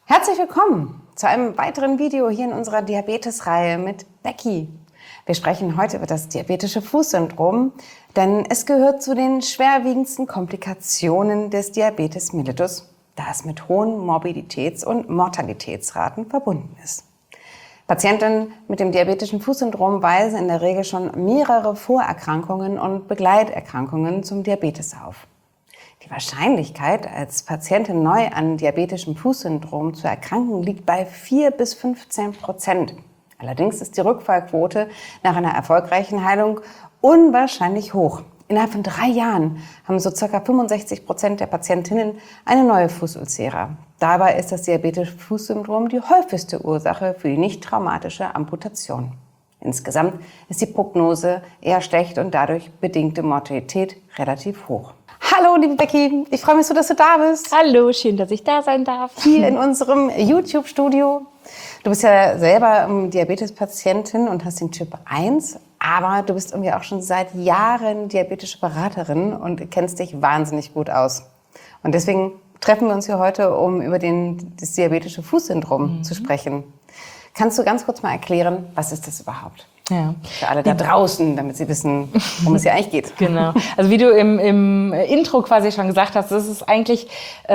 Herzlich willkommen zu einem weiteren Video hier in unserer Diabetes-Reihe mit Becky. Wir sprechen heute über das diabetische Fußsyndrom, denn es gehört zu den schwerwiegendsten Komplikationen des Diabetes mellitus, da es mit hohen Morbiditäts- und Mortalitätsraten verbunden ist. Patienten mit dem diabetischen Fußsyndrom weisen in der Regel schon mehrere Vorerkrankungen und Begleiterkrankungen zum Diabetes auf. Die Wahrscheinlichkeit, als Patientin neu an diabetischem Fußsyndrom zu erkranken, liegt bei 4 bis 15%. Allerdings ist die Rückfallquote nach einer erfolgreichen Heilung unwahrscheinlich hoch. Innerhalb von 3 Jahren haben so ca. 65% der Patientinnen eine neue Fußulcera. Dabei ist das diabetische Fußsyndrom die häufigste Ursache für die nicht traumatische Amputation. Insgesamt ist die Prognose eher schlecht und dadurch bedingte Mortalität relativ hoch. Hallo, liebe Becky, ich freue mich so, dass du da bist. Hallo, schön, dass ich da sein darf. Hier in unserem YouTube-Studio. Du bist ja selber Diabetespatientin und hast den Typ 1, aber du bist irgendwie auch schon seit Jahren diabetische Beraterin und kennst dich wahnsinnig gut aus. Und deswegen treffen wir uns hier heute, um über das diabetische Fußsyndrom zu sprechen. Kannst du ganz kurz mal erklären, was ist das überhaupt? Ja. Für alle da draußen, damit sie wissen, worum es hier eigentlich geht. Genau. Also wie du im Intro quasi schon gesagt hast, das ist eigentlich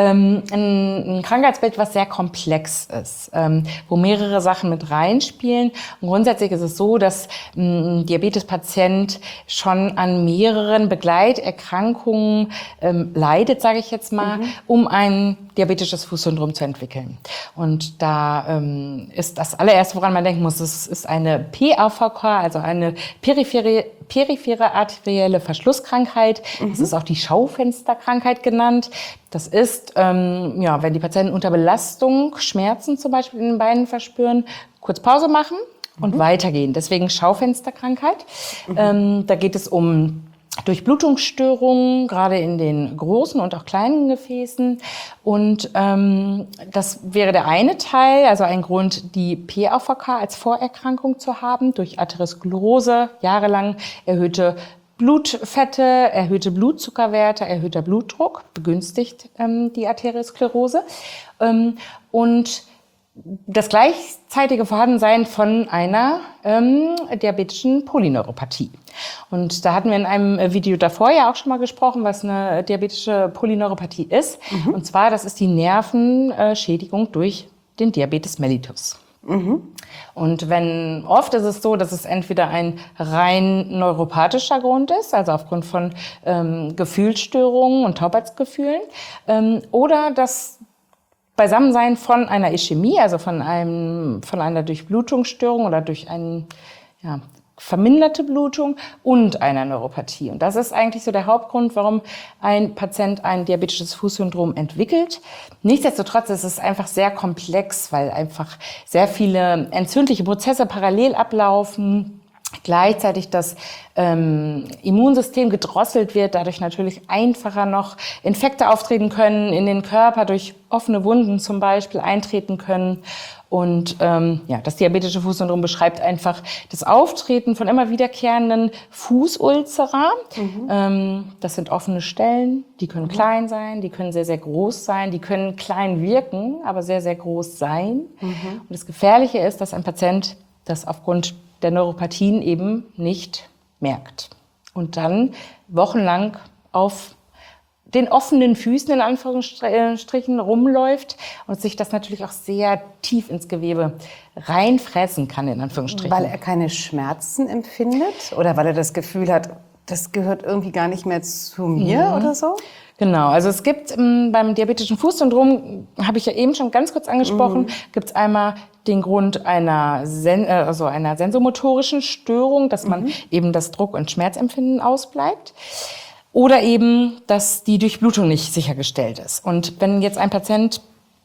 ein Krankheitsbild, was sehr komplex ist, wo mehrere Sachen mit reinspielen. Und grundsätzlich ist es so, dass ein Diabetespatient schon an mehreren Begleiterkrankungen leidet, sage ich jetzt mal, um ein diabetisches Fußsyndrom zu entwickeln. Und da ist das allererste, woran man denken muss, es ist eine PAVK, also eine periphere arterielle Verschlusskrankheit. Das ist auch die Schaufensterkrankheit genannt. Das ist, wenn die Patienten unter Belastung Schmerzen zum Beispiel in den Beinen verspüren, kurz Pause machen und weitergehen. Deswegen Schaufensterkrankheit. Da geht es um Durchblutungsstörungen, gerade in den großen und auch kleinen Gefäßen. Und das wäre der eine Teil, also ein Grund, die PAVK als Vorerkrankung zu haben, durch Arteriosklerose, jahrelang erhöhte Blutfette, erhöhte Blutzuckerwerte, erhöhter Blutdruck, begünstigt die Arteriosklerose. Und das gleichzeitige Vorhandensein von einer diabetischen Polyneuropathie. Und da hatten wir in einem Video davor ja auch schon mal gesprochen, was eine diabetische Polyneuropathie ist. Und zwar, das ist die Nervenschädigung durch den Diabetes mellitus. Und oft ist es so, dass es entweder ein rein neuropathischer Grund ist, also aufgrund von Gefühlsstörungen und Taubheitsgefühlen, oder das Beisammensein von einer Ischämie, also von einer Durchblutungsstörung oder durch eine verminderte Blutung und einer Neuropathie. Und das ist eigentlich so der Hauptgrund, warum ein Patient ein diabetisches Fußsyndrom entwickelt. Nichtsdestotrotz ist es einfach sehr komplex, weil einfach sehr viele entzündliche Prozesse parallel ablaufen. Gleichzeitig das Immunsystem gedrosselt wird, dadurch natürlich einfacher noch Infekte auftreten können, in den Körper durch offene Wunden zum Beispiel eintreten können. Und das diabetische Fußsyndrom beschreibt einfach das Auftreten von immer wiederkehrenden Fußulcera. Das sind offene Stellen, die können klein sein, die können sehr, sehr groß sein, die können klein wirken, aber sehr, sehr groß sein. Und das Gefährliche ist, dass ein Patient das aufgrund der Neuropathien eben nicht merkt. Und dann wochenlang auf den offenen Füßen in Anführungsstrichen rumläuft und sich das natürlich auch sehr tief ins Gewebe reinfressen kann, in Anführungsstrichen. Weil er keine Schmerzen empfindet oder weil er das Gefühl hat, das gehört irgendwie gar nicht mehr zu mir oder so? Genau, also es gibt beim diabetischen Fußsyndrom, habe ich ja eben schon ganz kurz angesprochen, gibt es einmal den Grund einer sensomotorischen Störung, dass man eben das Druck- und Schmerzempfinden ausbleibt. Oder eben, dass die Durchblutung nicht sichergestellt ist. Und wenn jetzt ein Patient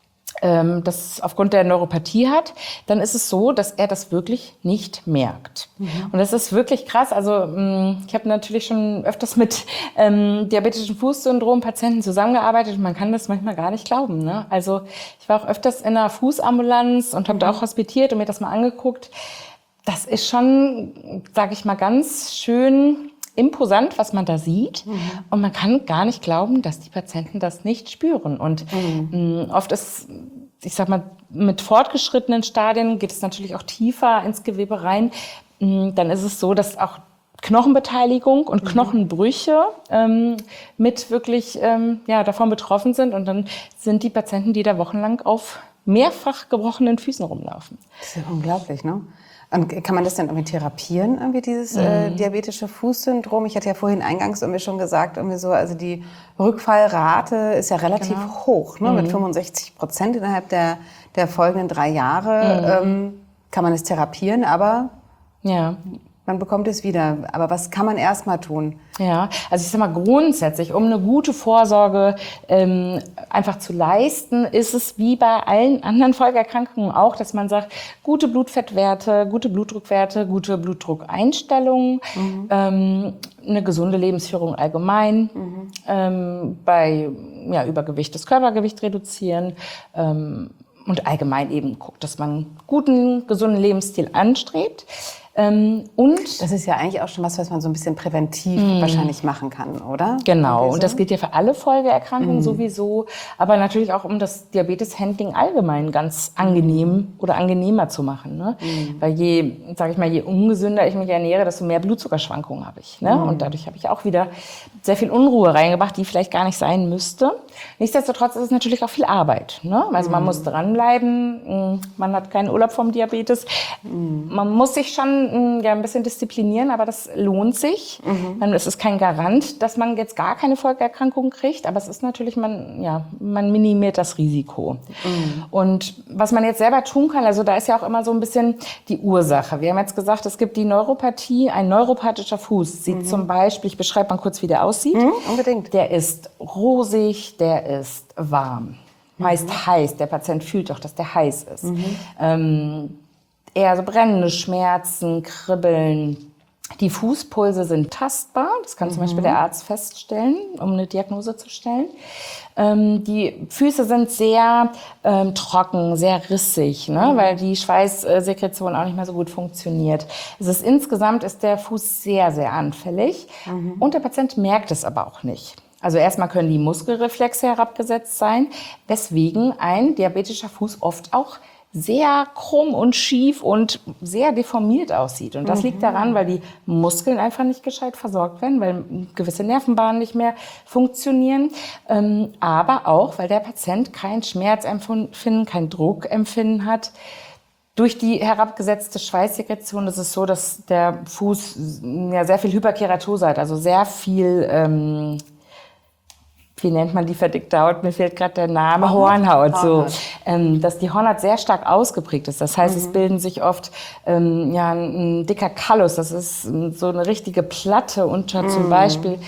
das aufgrund der Neuropathie hat, dann ist es so, dass er das wirklich nicht merkt. Und das ist wirklich krass. Also ich habe natürlich schon öfters mit diabetischen Fußsyndrom-Patienten zusammengearbeitet und man kann das manchmal gar nicht glauben. Ne? Also ich war auch öfters in einer Fußambulanz und habe da auch hospitiert und mir das mal angeguckt. Das ist schon, sage ich mal, ganz schön imposant, was man da sieht. Und man kann gar nicht glauben, dass die Patienten das nicht spüren. Und oft ist ich sag mal, mit fortgeschrittenen Stadien geht es natürlich auch tiefer ins Gewebe rein. Dann ist es so, dass auch Knochenbeteiligung und Knochenbrüche mit wirklich davon betroffen sind. Und dann sind die Patienten, die da wochenlang auf mehrfach gebrochenen Füßen rumlaufen. Das ist ja unglaublich, ne? Und kann man das dann irgendwie therapieren, irgendwie dieses diabetische Fußsyndrom? Ich hatte ja vorhin eingangs irgendwie schon gesagt, irgendwie so, also die Rückfallrate ist ja relativ hoch, ne? Mit 65% innerhalb der folgenden 3 Jahre kann man es therapieren, aber man bekommt es wieder. Aber was kann man erst mal tun? Ja, also ich sag mal grundsätzlich, um eine gute Vorsorge einfach zu leisten, ist es wie bei allen anderen Folgeerkrankungen auch, dass man sagt, gute Blutfettwerte, gute Blutdruckwerte, gute Blutdruckeinstellungen, eine gesunde Lebensführung allgemein, bei Übergewicht das Körpergewicht reduzieren, und allgemein eben guckt, dass man einen guten, gesunden Lebensstil anstrebt. Und das ist ja eigentlich auch schon was man so ein bisschen präventiv wahrscheinlich machen kann, oder? Genau, so? Und das gilt ja für alle Folgeerkrankungen sowieso, aber natürlich auch, um das Diabetes-Handling allgemein ganz angenehm oder angenehmer zu machen. Ne? Weil je ungesünder ich mich ernähre, desto mehr Blutzuckerschwankungen habe ich. Ne? Und dadurch habe ich auch wieder sehr viel Unruhe reingebracht, die vielleicht gar nicht sein müsste. Nichtsdestotrotz ist es natürlich auch viel Arbeit. Ne? Also man muss dranbleiben, man hat keinen Urlaub vom Diabetes. Man muss sich schon ein bisschen disziplinieren, aber das lohnt sich. Es ist kein Garant, dass man jetzt gar keine Folgeerkrankungen kriegt, aber es ist natürlich, man minimiert das Risiko. Und was man jetzt selber tun kann, also da ist ja auch immer so ein bisschen die Ursache. Wir haben jetzt gesagt, es gibt die Neuropathie, ein neuropathischer Fuß sieht zum Beispiel, ich beschreibe mal kurz, wie der aussieht. Unbedingt. Der ist rosig, der ist warm, meist heiß. Der Patient fühlt auch, dass der heiß ist. Eher so brennende Schmerzen, Kribbeln. Die Fußpulse sind tastbar. Das kann zum Beispiel der Arzt feststellen, um eine Diagnose zu stellen. Die Füße sind sehr trocken, sehr rissig, ne? Weil die Schweißsekretion auch nicht mehr so gut funktioniert. Insgesamt ist der Fuß sehr, sehr anfällig. Und der Patient merkt es aber auch nicht. Also erstmal können die Muskelreflexe herabgesetzt sein, weswegen ein diabetischer Fuß oft auch sehr krumm und schief und sehr deformiert aussieht. Und das liegt daran, weil die Muskeln einfach nicht gescheit versorgt werden, weil gewisse Nervenbahnen nicht mehr funktionieren. Aber auch, weil der Patient kein Schmerzempfinden, kein Druckempfinden hat. Durch die herabgesetzte Schweißsekretion ist es so, dass der Fuß sehr viel Hyperkeratose hat, also sehr viel wie nennt man die verdickte Haut? Mir fehlt gerade der Name. Hornhaut. So, dass die Hornhaut sehr stark ausgeprägt ist. Das heißt, es bilden sich oft ein dicker Kallus. Das ist so eine richtige Platte unter zum Beispiel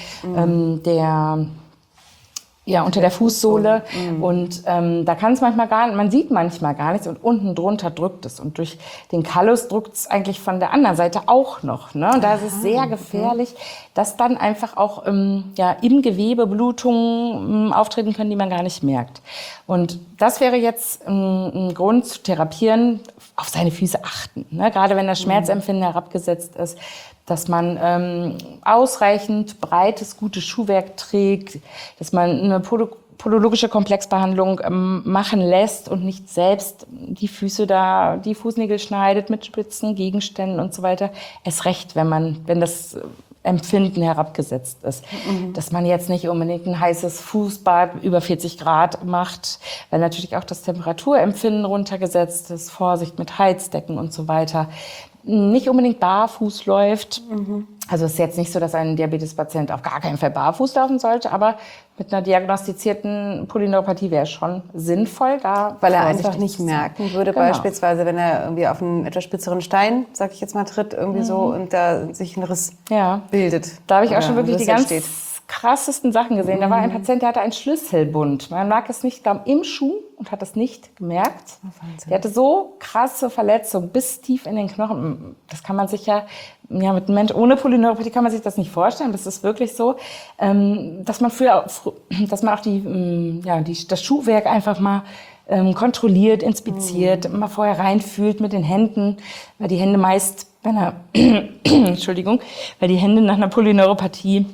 unter der Fußsohle. Und da kann es man sieht manchmal gar nichts und unten drunter drückt es. Und durch den Kallus drückt es eigentlich von der anderen Seite auch noch. Ne? Und da ist es sehr gefährlich, dass dann einfach auch im Gewebe Blutungen auftreten können, die man gar nicht merkt. Und das wäre jetzt ein Grund zu therapieren, auf seine Füße achten. Ne? Gerade wenn das Schmerzempfinden herabgesetzt ist, dass man ausreichend breites, gutes Schuhwerk trägt, dass man eine podologische Komplexbehandlung machen lässt und nicht selbst die Fußnägel schneidet mit spitzen Gegenständen und so weiter. Erst recht, wenn das Empfinden herabgesetzt ist. Dass man jetzt nicht unbedingt ein heißes Fußbad über 40 Grad macht, weil natürlich auch das Temperaturempfinden runtergesetzt ist, Vorsicht mit Heizdecken und so weiter. Nicht unbedingt barfuß läuft. Also es ist jetzt nicht so, dass ein Diabetespatient auf gar keinen Fall barfuß laufen sollte, aber mit einer diagnostizierten Polyneuropathie wäre es schon sinnvoll, da weil er einfach nicht merken würde, beispielsweise, wenn er irgendwie auf einen etwas spitzeren Stein, sag ich jetzt mal, tritt, irgendwie so und da sich ein Riss bildet. Da habe ich auch schon wirklich die ganz krassesten Sachen gesehen. Da war ein Patient, der hatte einen Schlüsselbund. Man mag es nicht glauben, im Schuh und hat das nicht gemerkt. Der hatte so krasse Verletzungen bis tief in den Knochen. Das kann man sich mit einem Mensch ohne Polyneuropathie kann man sich das nicht vorstellen. Das ist wirklich so, dass man auch das Schuhwerk einfach mal kontrolliert, inspiziert, mal vorher reinfühlt mit den Händen, weil die Hände meist, weil die Hände nach einer Polyneuropathie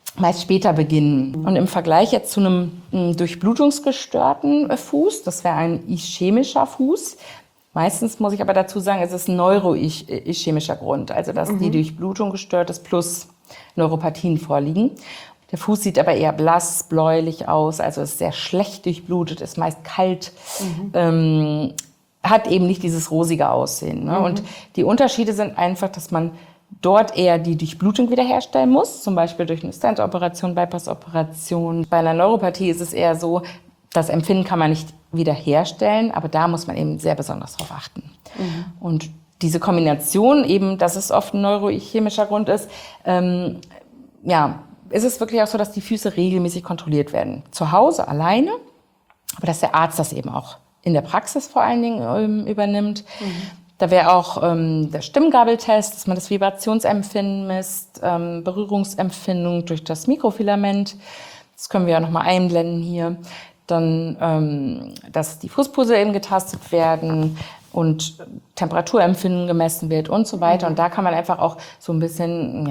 meist später beginnen. Und im Vergleich jetzt zu einem durchblutungsgestörten Fuß, das wäre ein ischämischer Fuß. Meistens muss ich aber dazu sagen, es ist ein neuroischämischer Grund, also dass die Durchblutung gestört ist plus Neuropathien vorliegen. Der Fuß sieht aber eher blass, bläulich aus, also ist sehr schlecht durchblutet, ist meist kalt, hat eben nicht dieses rosige Aussehen. Ne? Und die Unterschiede sind einfach, dass man dort eher die Durchblutung wiederherstellen muss, zum Beispiel durch eine Stent-Operation, Bypass-Operation. Bei einer Neuropathie ist es eher so, das Empfinden kann man nicht wiederherstellen, aber da muss man eben sehr besonders drauf achten. Und diese Kombination eben, dass es oft ein neurochemischer Grund ist, ist es wirklich auch so, dass die Füße regelmäßig kontrolliert werden. Zu Hause alleine, aber dass der Arzt das eben auch in der Praxis vor allen Dingen übernimmt. Da wäre auch der Stimmgabeltest, dass man das Vibrationsempfinden misst, Berührungsempfindung durch das Mikrofilament. Das können wir ja nochmal einblenden hier. Dann, dass die Fußpulse eben getastet werden und Temperaturempfinden gemessen wird und so weiter. Und da kann man einfach auch so ein bisschen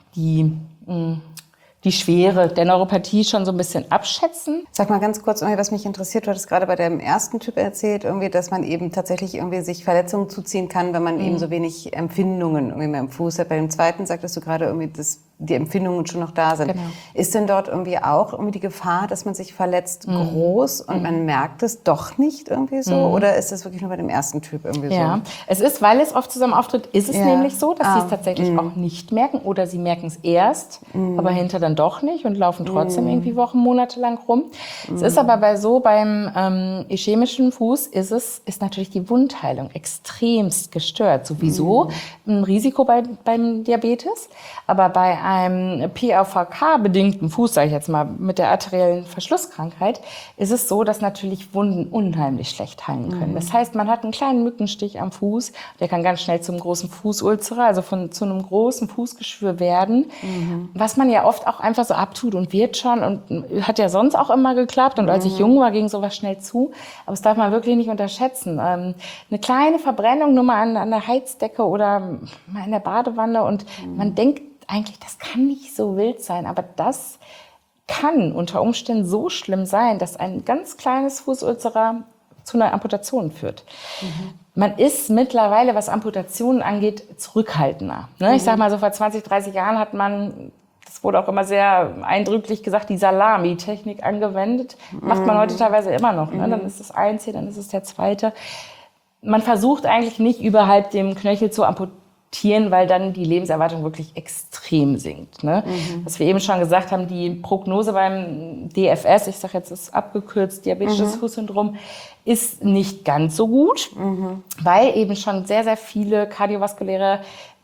die Schwere der Neuropathie schon so ein bisschen abschätzen. Sag mal ganz kurz, was mich interessiert, du hattest gerade bei dem ersten Typ erzählt, dass man eben tatsächlich sich Verletzungen zuziehen kann, wenn man eben so wenig Empfindungen mehr im Fuß hat. Bei dem zweiten sagtest du gerade dass die Empfindungen schon noch da sind. Genau. Ist denn dort auch die Gefahr, dass man sich verletzt, groß und man merkt es doch nicht so? Oder ist das wirklich nur bei dem ersten Typ so? Ja, es ist, weil es oft zusammen auftritt, ist es nämlich so, dass sie es tatsächlich auch nicht merken oder sie merken es erst, aber hinter dann doch nicht und laufen trotzdem irgendwie Wochen, Monate lang rum. Es ist aber beim ischämischen Fuß ist natürlich die Wundheilung extremst gestört. Sowieso ein Risiko beim Diabetes, aber bei einem PAVK-bedingten Fuß, sage ich jetzt mal, mit der arteriellen Verschlusskrankheit, ist es so, dass natürlich Wunden unheimlich schlecht heilen können. Das heißt, man hat einen kleinen Mückenstich am Fuß, der kann ganz schnell zum großen Fußulcer, also zu einem großen Fußgeschwür werden, was man ja oft auch einfach so abtut und wird schon und hat ja sonst auch immer geklappt. Und als ich jung war, ging sowas schnell zu. Aber das darf man wirklich nicht unterschätzen. Eine kleine Verbrennung nur mal an der Heizdecke oder mal in der Badewanne und man denkt eigentlich, das kann nicht so wild sein, aber das kann unter Umständen so schlimm sein, dass ein ganz kleines Fußulcer zu einer Amputation führt. Man ist mittlerweile, was Amputationen angeht, zurückhaltender. Ne? Ich sag mal so, vor 20, 30 Jahren hat man, das wurde auch immer sehr eindrücklich gesagt, die Salami-Technik angewendet. Macht man heute teilweise immer noch. Ne? Dann ist es eins hier, dann ist es der zweite. Man versucht eigentlich nicht überhalb dem Knöchel zu amputieren, weil dann die Lebenserwartung wirklich extrem sinkt. Ne? Was wir eben schon gesagt haben, die Prognose beim DFS, ich sage jetzt, ist abgekürzt, diabetisches Fußsyndrom, ist nicht ganz so gut, weil eben schon sehr, sehr viele kardiovaskuläre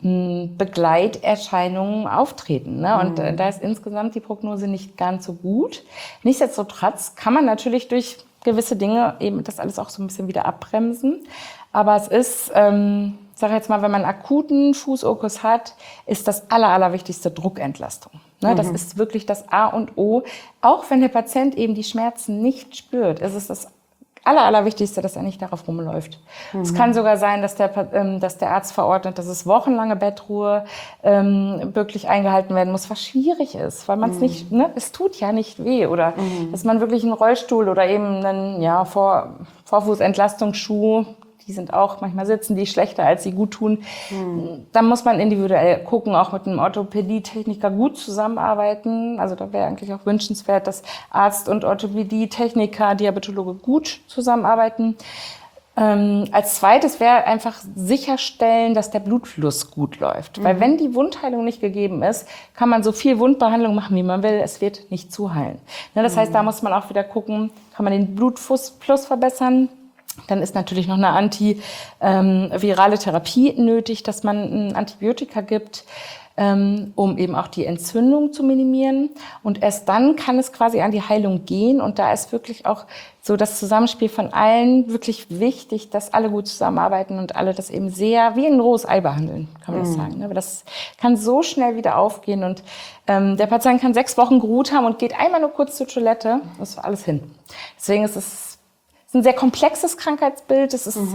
Begleiterscheinungen auftreten. Ne? Und da ist insgesamt die Prognose nicht ganz so gut. Nichtsdestotrotz kann man natürlich durch gewisse Dinge eben das alles auch so ein bisschen wieder abbremsen. Aber es ist, sage jetzt mal, wenn man akuten Fußulkus hat, ist das allerwichtigste Druckentlastung. Ne, das ist wirklich das A und O. Auch wenn der Patient eben die Schmerzen nicht spürt, ist es das Allerwichtigste, dass er nicht darauf rumläuft. Es kann sogar sein, dass der Arzt verordnet, dass es wochenlange Bettruhe wirklich eingehalten werden muss, was schwierig ist, weil man es nicht, ne, es tut ja nicht weh. Oder dass man wirklich einen Rollstuhl oder eben einen Vorfußentlastungsschuh, die sind auch, manchmal sitzen die schlechter, als sie gut tun. Da muss man individuell gucken, auch mit einem Orthopädietechniker gut zusammenarbeiten. Also da wäre eigentlich auch wünschenswert, dass Arzt und Orthopädietechniker, Diabetologe gut zusammenarbeiten. Als zweites wäre einfach sicherstellen, dass der Blutfluss gut läuft. Weil wenn die Wundheilung nicht gegeben ist, kann man so viel Wundbehandlung machen, wie man will. Es wird nicht zuheilen. Das heißt, da muss man auch wieder gucken, kann man den Blutfluss verbessern. Dann ist natürlich noch eine antivirale Therapie nötig, dass man ein Antibiotika gibt, um eben auch die Entzündung zu minimieren. Und erst dann kann es quasi an die Heilung gehen. Und da ist wirklich auch so das Zusammenspiel von allen wirklich wichtig, dass alle gut zusammenarbeiten und alle das eben sehr wie ein rohes Ei behandeln, kann man das sagen. Aber das kann so schnell wieder aufgehen. Und der Patient kann 6 Wochen geruht haben und geht einmal nur kurz zur Toilette. Das war alles hin. Deswegen ist es ein sehr komplexes Krankheitsbild. Es ist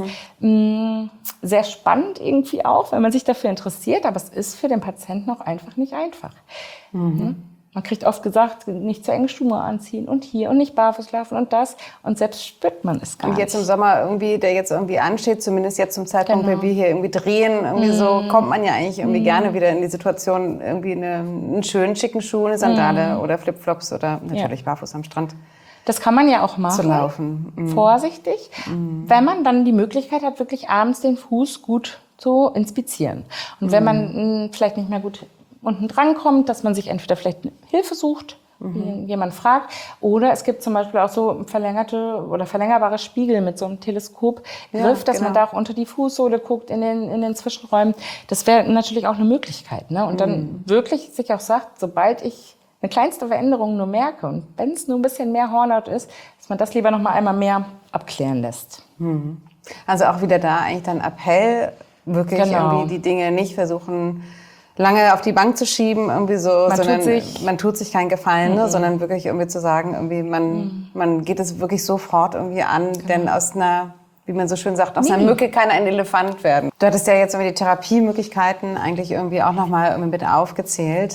sehr spannend irgendwie auch, wenn man sich dafür interessiert. Aber es ist für den Patienten auch einfach nicht einfach. Man kriegt oft gesagt, nicht zu enge Schuhe anziehen und hier und nicht barfuß laufen und das. Und selbst spürt man es gar nicht. Und jetzt im Sommer irgendwie, der jetzt irgendwie ansteht, zumindest jetzt zum Zeitpunkt, wenn wir hier irgendwie drehen, irgendwie so, kommt man ja eigentlich irgendwie gerne wieder in die Situation, irgendwie einen schönen, schicken Schuh, eine Sandale oder Flipflops oder natürlich barfuß am Strand das kann man ja auch machen. zu laufen. Vorsichtig, wenn man dann die Möglichkeit hat, wirklich abends den Fuß gut zu inspizieren. Und wenn man vielleicht nicht mehr gut unten dran kommt, dass man sich entweder vielleicht Hilfe sucht, jemand fragt, oder es gibt zum Beispiel auch so verlängerte oder verlängerbare Spiegel mit so einem Teleskopgriff, dass man da auch unter die Fußsohle guckt in den Zwischenräumen. Das wäre natürlich auch eine Möglichkeit, ne? Und dann wirklich sich auch sagt, sobald ich eine kleinste Veränderung nur merke und wenn es nur ein bisschen mehr Hornhaut ist, dass man das lieber noch mal einmal mehr abklären lässt. Also auch wieder da eigentlich dann Appell, wirklich irgendwie die Dinge nicht versuchen, lange auf die Bank zu schieben, irgendwie so, man tut sich keinen Gefallen, ne, sondern wirklich irgendwie zu sagen, irgendwie man geht es wirklich sofort irgendwie an, denn aus einer, wie man so schön sagt, aus einer Mücke kann ein Elefant werden. Du hattest ja jetzt irgendwie die Therapiemöglichkeiten eigentlich irgendwie auch nochmal irgendwie mit aufgezählt.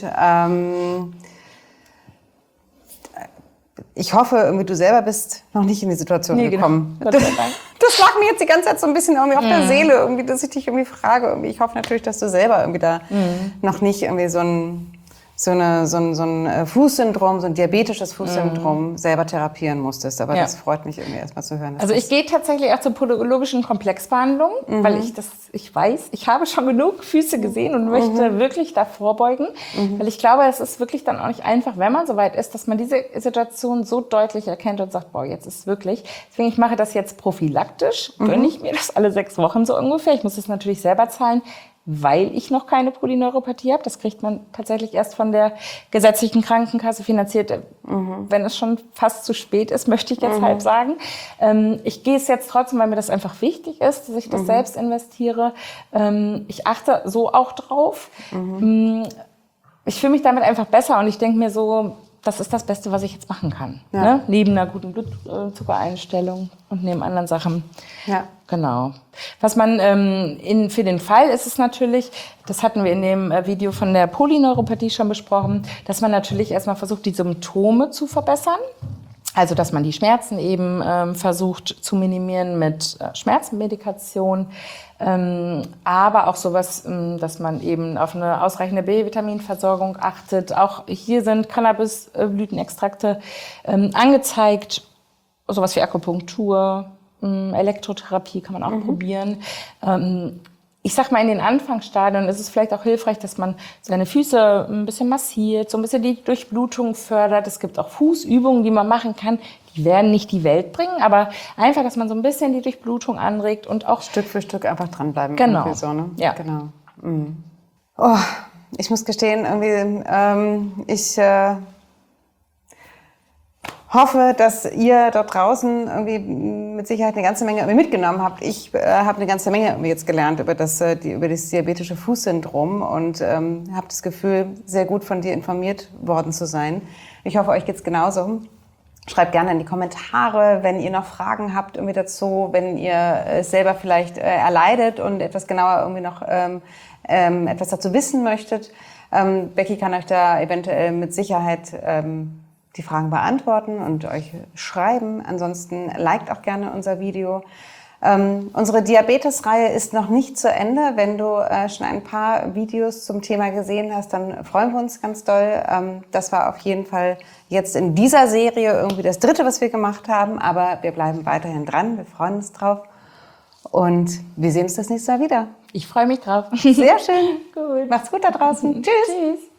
Ich hoffe, irgendwie du selber bist noch nicht in die Situation gekommen. Gott sei Dank. Das lag mir jetzt die ganze Zeit so ein bisschen irgendwie auf der Seele, irgendwie, dass ich dich irgendwie frage. Irgendwie. Ich hoffe natürlich, dass du selber irgendwie da noch nicht irgendwie so ein Fußsyndrom, so ein diabetisches Fußsyndrom selber therapieren musstest. Aber das freut mich irgendwie erstmal zu hören. Also ich gehe tatsächlich auch zur podologischen Komplexbehandlung, weil ich weiß, ich habe schon genug Füße gesehen und möchte wirklich da vorbeugen. Weil ich glaube, es ist wirklich dann auch nicht einfach, wenn man so weit ist, dass man diese Situation so deutlich erkennt und sagt, boah, jetzt ist es wirklich. Deswegen, ich mache das jetzt prophylaktisch, gönne ich mir das alle 6 Wochen so ungefähr. Ich muss das natürlich selber zahlen, weil ich noch keine Polyneuropathie habe. Das kriegt man tatsächlich erst von der gesetzlichen Krankenkasse finanziert, wenn es schon fast zu spät ist, möchte ich deshalb sagen. Ich gehe es jetzt trotzdem, weil mir das einfach wichtig ist, dass ich das selbst investiere. Ich achte so auch drauf. Ich fühle mich damit einfach besser und ich denke mir so, das ist das Beste, was ich jetzt machen kann. Ne? Neben einer guten Blutzuckereinstellung und neben anderen Sachen. Ja. Genau. Was man für den Fall ist es natürlich, das hatten wir in dem Video von der Polyneuropathie schon besprochen, dass man natürlich erstmal versucht, die Symptome zu verbessern. Also, dass man die Schmerzen eben versucht zu minimieren mit Schmerzmedikation. Aber auch sowas, dass man eben auf eine ausreichende B-Vitaminversorgung achtet. Auch hier sind Cannabisblütenextrakte angezeigt. Sowas wie Akupunktur, Elektrotherapie kann man auch probieren. Ich sag mal, in den Anfangsstadien ist es vielleicht auch hilfreich, dass man seine Füße ein bisschen massiert, so ein bisschen die Durchblutung fördert. Es gibt auch Fußübungen, die man machen kann. Die werden nicht die Welt bringen, aber einfach, dass man so ein bisschen die Durchblutung anregt und auch Stück für Stück einfach dranbleiben. Genau. So, ne? Ja. Genau. Oh, ich muss gestehen, irgendwie, ich hoffe, dass ihr dort draußen irgendwie mit Sicherheit eine ganze Menge mitgenommen habt. Ich habe eine ganze Menge jetzt gelernt über das diabetische Fußsyndrom und habe das Gefühl, sehr gut von dir informiert worden zu sein. Ich hoffe, euch geht's genauso. Schreibt gerne in die Kommentare, wenn ihr noch Fragen habt irgendwie dazu, wenn ihr es selber vielleicht erleidet und etwas genauer irgendwie noch etwas dazu wissen möchtet. Becky kann euch da eventuell mit Sicherheit die Fragen beantworten und euch schreiben. Ansonsten liked auch gerne unser Video. Unsere Diabetes-Reihe ist noch nicht zu Ende. Wenn du schon ein paar Videos zum Thema gesehen hast, dann freuen wir uns ganz doll. Das war auf jeden Fall jetzt in dieser Serie irgendwie das 3., was wir gemacht haben. Aber wir bleiben weiterhin dran. Wir freuen uns drauf. Und wir sehen uns das nächste Mal wieder. ich freue mich drauf. Sehr schön. Gut. Macht's gut da draußen. Tschüss. Tschüss.